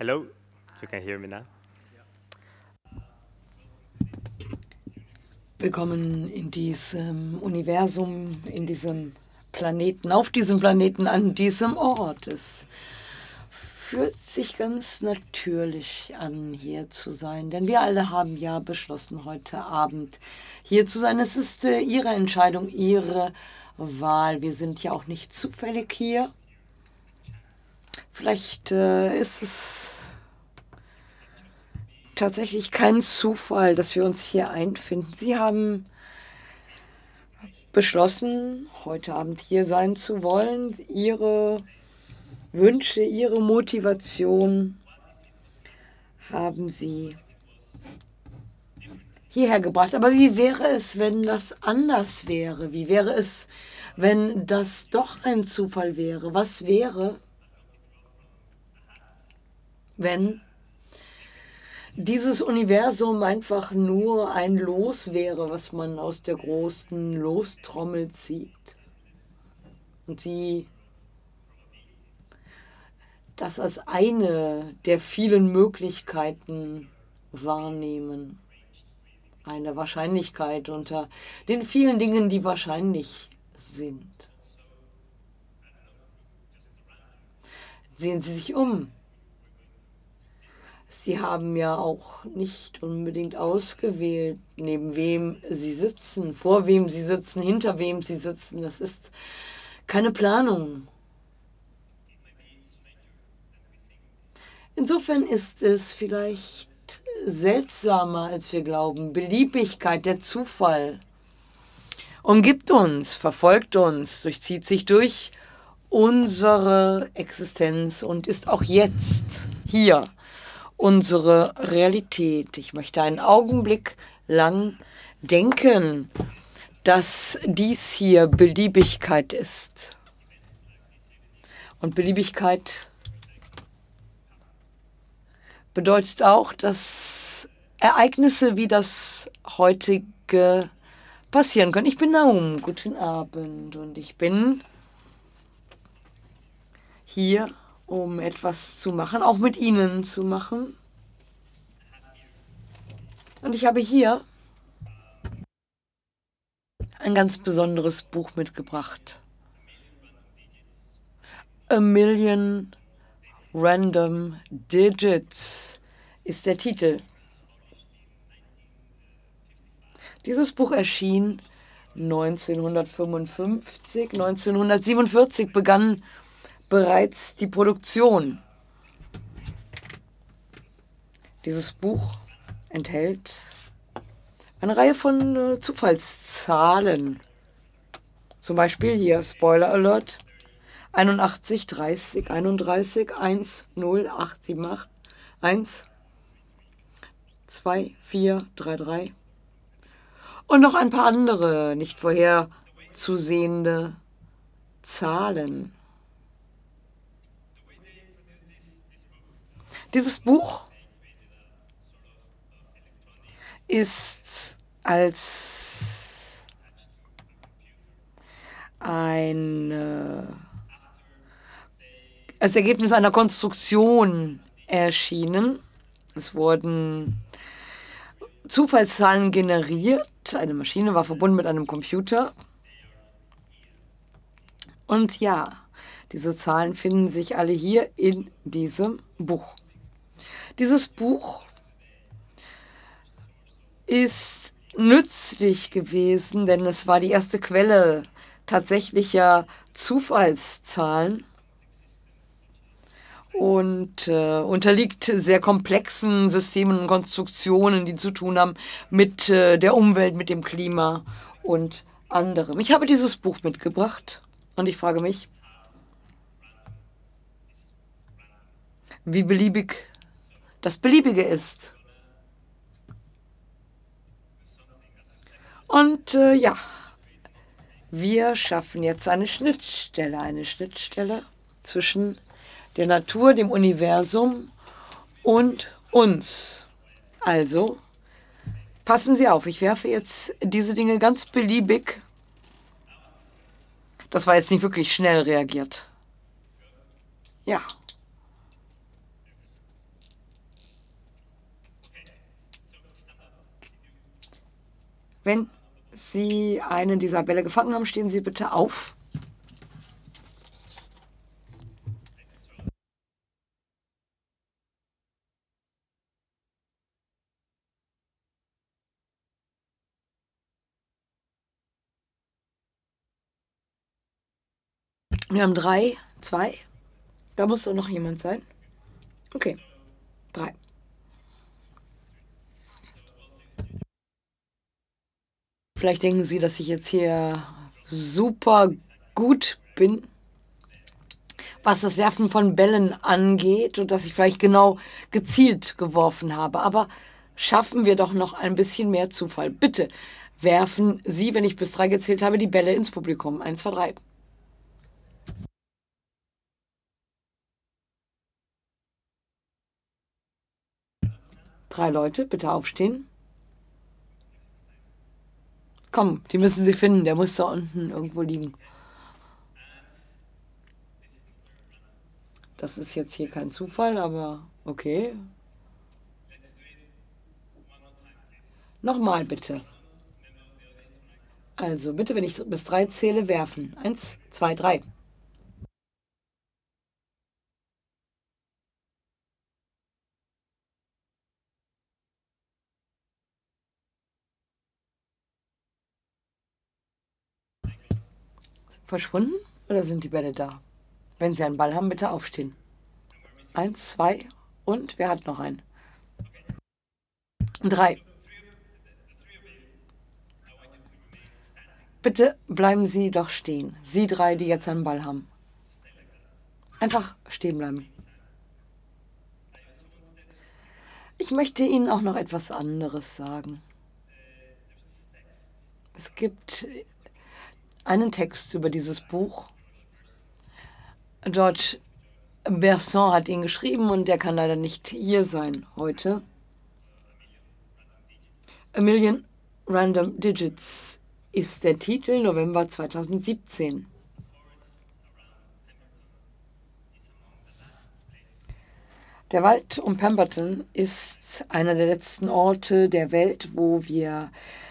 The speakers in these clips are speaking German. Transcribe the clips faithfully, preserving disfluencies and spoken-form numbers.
Hello, you can hear me now. Willkommen in diesem Universum, in diesem Planeten, auf diesem Planeten, an diesem Ort. Es fühlt sich ganz natürlich an, hier zu sein, denn wir alle haben ja beschlossen, heute Abend hier zu sein. Es ist äh, Ihre Entscheidung, Ihre Wahl. Wir sind ja auch nicht zufällig hier. Vielleicht äh, ist es tatsächlich kein Zufall, dass wir uns hier einfinden. Sie haben beschlossen, heute Abend hier sein zu wollen. Ihre Wünsche, Ihre Motivation haben Sie hierher gebracht. Aber wie wäre es, wenn das anders wäre? Wie wäre es, wenn das doch ein Zufall wäre? Was wäre, wenn dieses Universum einfach nur ein Los wäre, was man aus der großen Lostrommel zieht und Sie das als eine der vielen Möglichkeiten wahrnehmen? Eine Wahrscheinlichkeit unter den vielen Dingen, die wahrscheinlich sind. Sehen Sie sich um. Sie haben ja auch nicht unbedingt ausgewählt, neben wem Sie sitzen, vor wem Sie sitzen, hinter wem Sie sitzen. Das ist keine Planung. Insofern ist es vielleicht seltsamer, als wir glauben. Beliebigkeit, der Zufall umgibt uns, verfolgt uns, durchzieht sich durch unsere Existenz und ist auch jetzt hier unsere Realität. Ich möchte einen Augenblick lang denken, dass dies hier Beliebigkeit ist. Und Beliebigkeit bedeutet auch, dass Ereignisse wie das heutige passieren können. Ich bin Naum, guten Abend, und ich bin hier, um etwas zu machen, auch mit Ihnen zu machen. Und ich habe hier ein ganz besonderes Buch mitgebracht. A Million Random Digits ist der Titel. Dieses Buch erschien neunzehnhundertfünfundfünfzig. neunzehnhundertsiebenundvierzig begann bereits die Produktion. Dieses Buch enthält eine Reihe von äh, Zufallszahlen. Zum Beispiel hier, Spoiler Alert, einundachtzig, dreißig, einunddreißig, eins, null, acht, sieben, acht, eins, zwei, vier, drei, drei. Und noch ein paar andere nicht vorherzusehende Zahlen. Dieses Buch ist als ein äh, als Ergebnis einer Konstruktion erschienen. Es wurden Zufallszahlen generiert. Eine Maschine war verbunden mit einem Computer. Und ja, diese Zahlen finden sich alle hier in diesem Buch. Dieses Buch ist nützlich gewesen, denn es war die erste Quelle tatsächlicher Zufallszahlen und äh, unterliegt sehr komplexen Systemen und Konstruktionen, die zu tun haben mit äh, der Umwelt, mit dem Klima und anderem. Ich habe dieses Buch mitgebracht und ich frage mich, wie beliebig das Beliebige ist. Und äh, ja, wir schaffen jetzt eine Schnittstelle, eine Schnittstelle zwischen der Natur, dem Universum und uns. Also, passen Sie auf, ich werfe jetzt diese Dinge ganz beliebig. Das war jetzt nicht wirklich schnell reagiert. Ja. Wenn Sie einen dieser Bälle gefangen haben, stehen Sie bitte auf. Wir haben drei, zwei. Da muss doch noch jemand sein. Okay, drei. Vielleicht denken Sie, dass ich jetzt hier super gut bin, was das Werfen von Bällen angeht und dass ich vielleicht genau gezielt geworfen habe. Aber schaffen wir doch noch ein bisschen mehr Zufall. Bitte werfen Sie, wenn ich bis drei gezählt habe, die Bälle ins Publikum. Eins, zwei, drei. Drei Leute, bitte aufstehen. Komm, die müssen Sie finden. Der muss da unten irgendwo liegen. Das ist jetzt hier kein Zufall, aber okay. Nochmal bitte. Also bitte, wenn ich bis drei zähle, werfen. Eins, zwei, drei. Verschwunden oder sind die Bälle da? Wenn Sie einen Ball haben, bitte aufstehen. Eins, zwei und wer hat noch einen? Drei. Bitte bleiben Sie doch stehen. Sie drei, die jetzt einen Ball haben. Einfach stehen bleiben. Ich möchte Ihnen auch noch etwas anderes sagen. Es gibt einen Text über dieses Buch. George Berson hat ihn geschrieben und der kann leider nicht hier sein heute. A Million Random Digits ist der Titel, November zweitausendsiebzehn. Der Wald um Pemberton ist einer der letzten Orte der Welt, wo wir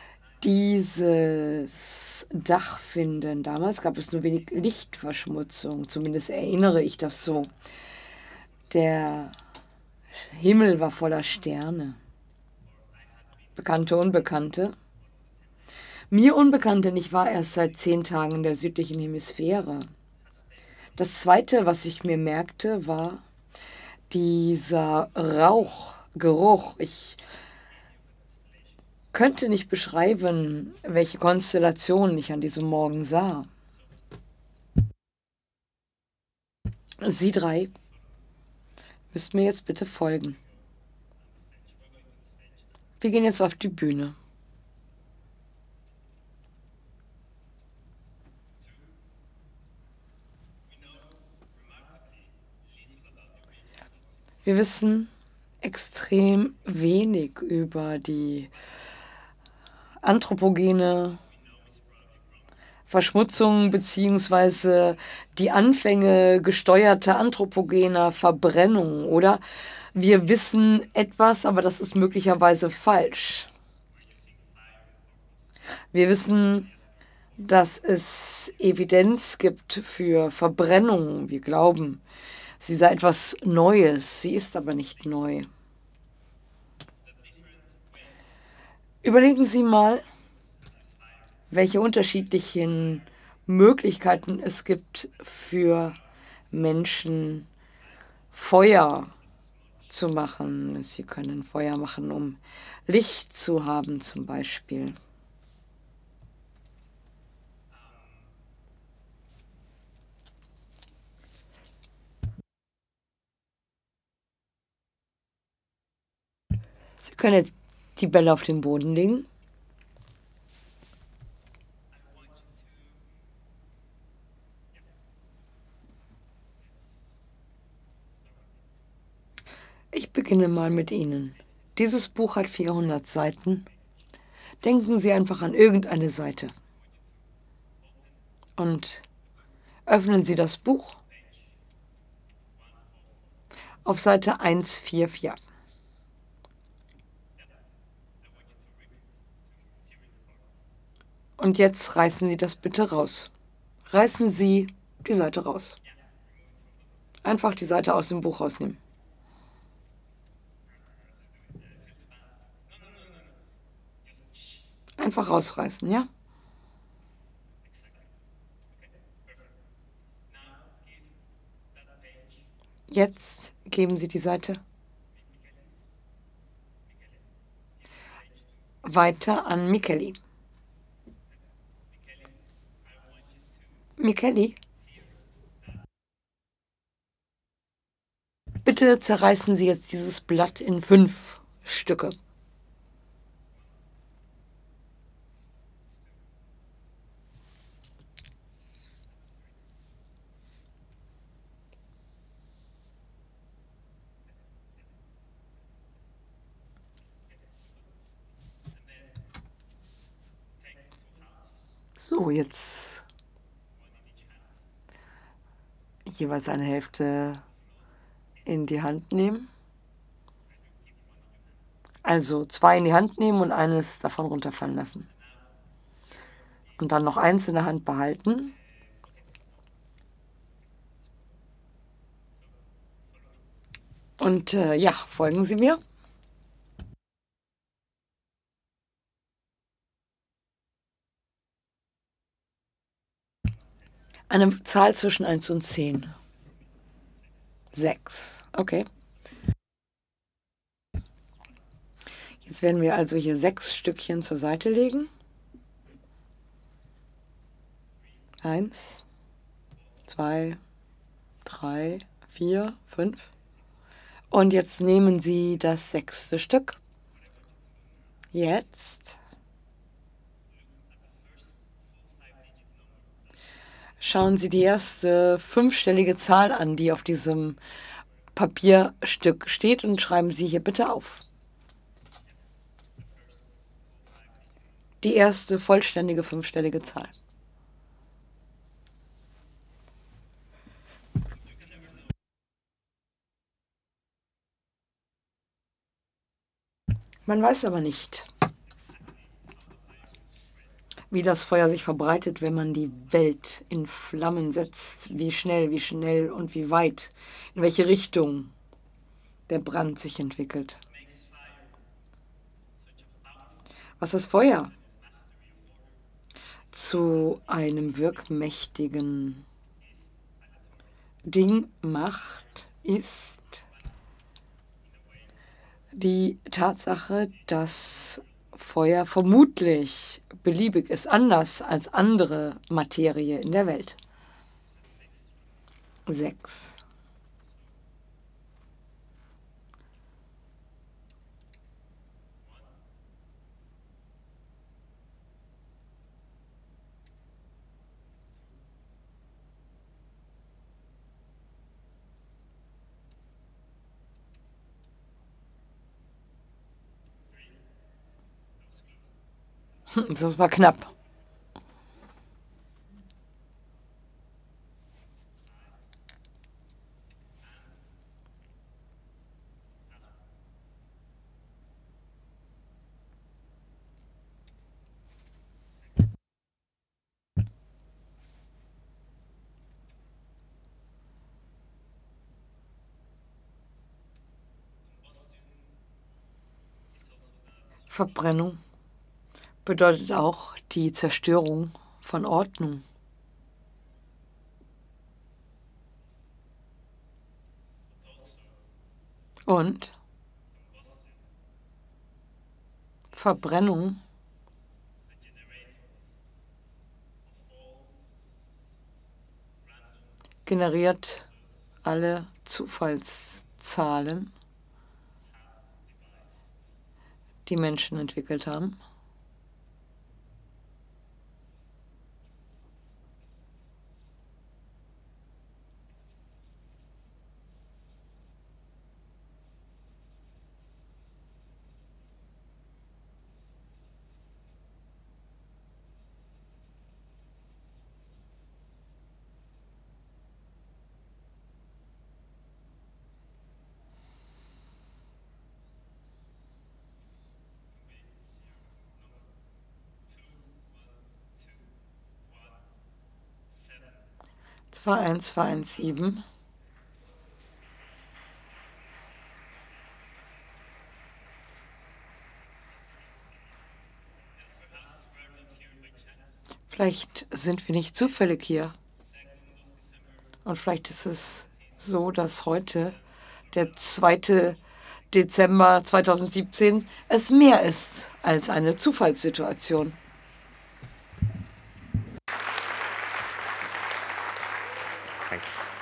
dieses Dach finden. Damals gab es nur wenig Lichtverschmutzung, zumindest erinnere ich das so. Der Himmel war voller Sterne. Bekannte, Unbekannte. Mir unbekannt, denn ich war erst seit zehn Tagen in der südlichen Hemisphäre. Das Zweite, was ich mir merkte, war dieser Rauchgeruch. Ich könnte nicht beschreiben, welche Konstellationen ich an diesem Morgen sah. Sie drei müsst mir jetzt bitte folgen. Wir gehen jetzt auf die Bühne. Wir wissen extrem wenig über die anthropogene Verschmutzung bzw. die Anfänge gesteuerter anthropogener Verbrennung, oder? Wir wissen etwas, aber das ist möglicherweise falsch. Wir wissen, dass es Evidenz gibt für Verbrennung. Wir glauben, sie sei etwas Neues. Sie ist aber nicht neu. Überlegen Sie mal, welche unterschiedlichen Möglichkeiten es gibt für Menschen, Feuer zu machen. Sie können Feuer machen, um Licht zu haben zum Beispiel. Sie können jetzt die Bälle auf den Boden legen. Ich beginne mal mit Ihnen. Dieses Buch hat vierhundert Seiten. Denken Sie einfach an irgendeine Seite. Und öffnen Sie das Buch auf Seite hundertvierundvierzig. Und jetzt reißen Sie das bitte raus. Reißen Sie die Seite raus. Einfach die Seite aus dem Buch rausnehmen. Einfach rausreißen, ja? Jetzt geben Sie die Seite weiter an Micheli. Micheli, bitte zerreißen Sie jetzt dieses Blatt in fünf Stücke. So, jetzt jeweils eine Hälfte in die Hand nehmen. Also zwei in die Hand nehmen und eines davon runterfallen lassen. Und dann noch eins in der Hand behalten. Und äh, ja, folgen Sie mir. Eine Zahl zwischen eins und zehn. sechs. Okay. Jetzt werden wir also hier sechs Stückchen zur Seite legen. Eins, zwei, drei, vier, fünf. Und jetzt nehmen Sie das sechste Stück. Jetzt schauen Sie die erste fünfstellige Zahl an, die auf diesem Papierstück steht, und schreiben Sie hier bitte auf. Die erste vollständige fünfstellige Zahl. Man weiß aber nicht, wie das Feuer sich verbreitet, wenn man die Welt in Flammen setzt. Wie schnell, wie schnell und wie weit, in welche Richtung der Brand sich entwickelt. Was das Feuer zu einem wirkmächtigen Ding macht, ist die Tatsache, dass Feuer vermutlich beliebig ist, anders als andere Materie in der Welt. Sechs. Das war knapp. Verbrennung bedeutet auch die Zerstörung von Ordnung. Und Verbrennung generiert alle Zufallszahlen, die Menschen entwickelt haben. zwei eins zwei eins sieben. Vielleicht sind wir nicht zufällig hier. Und vielleicht ist es so, dass heute, der zweite Dezember zweitausendsiebzehn, es mehr ist als eine Zufallssituation. Thanks.